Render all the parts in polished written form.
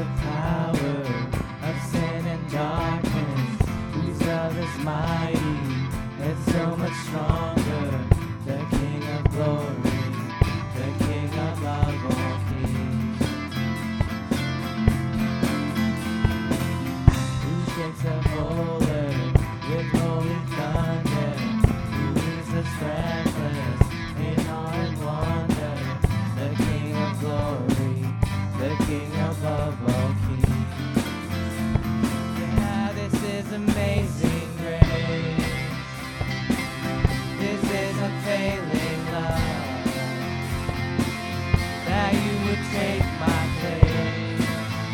the power of sin and darkness, whose love is mighty and so much stronger. The King of glory, the King above all kings, who shakes the whole earth with holy thunder, who leads us breathless in awe and wonder. The King of glory, the King above all kings. Yeah, this is amazing grace. This is unfailing love, that you would take my place,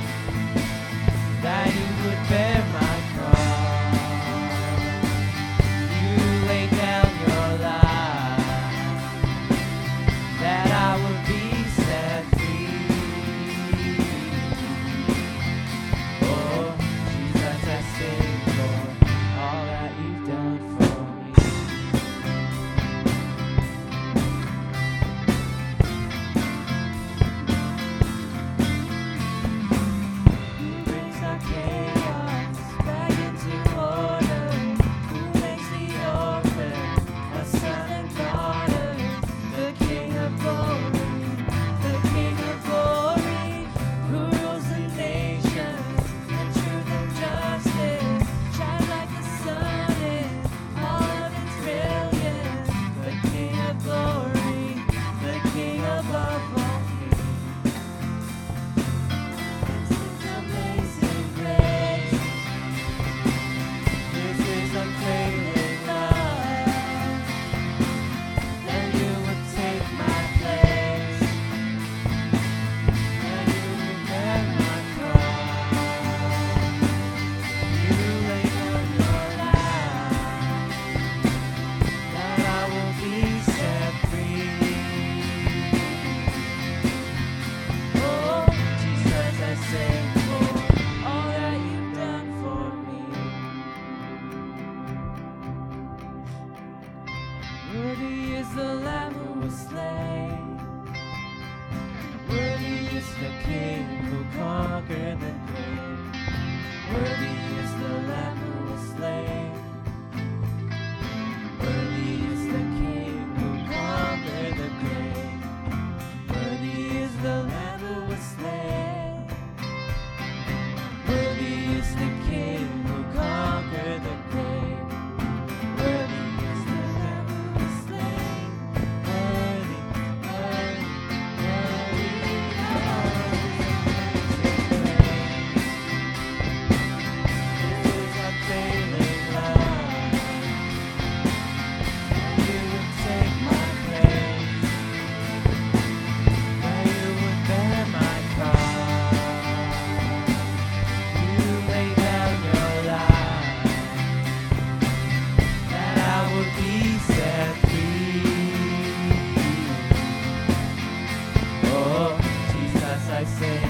that you would bear my cross. You laid down your life, that I would be set free. Oh, Jesus, I sing for all that you've done for me. Who brings our chaos back into order? Who makes the orphan a son and daughter? The King of glory, the King of glory, who rules the nations in truth and justice, shines like the sun in all of its brilliance. The King of glory, the King above all kings. This is amazing grace. This is unfailing love, that you would take my place, that you would bear my cross. You laid down your life, that I will be set free. Oh, Jesus, I sing for all that you've done for me. Worthy is the Lamb who was slain. Worthy is the King who conquered the grave. Worthy is the Lamb who was slain. Worthy is the King who conquered the grave. Worthy is the Lamb who was slain. Worthy is the King who conquered the grave. Worthy is the Lamb who was slain. Worthy, worthy, worthy. This is unfailing love, that you would take my place, that you would bear my cross. You laid down your life, that I would be set free. Oh, Jesus, I say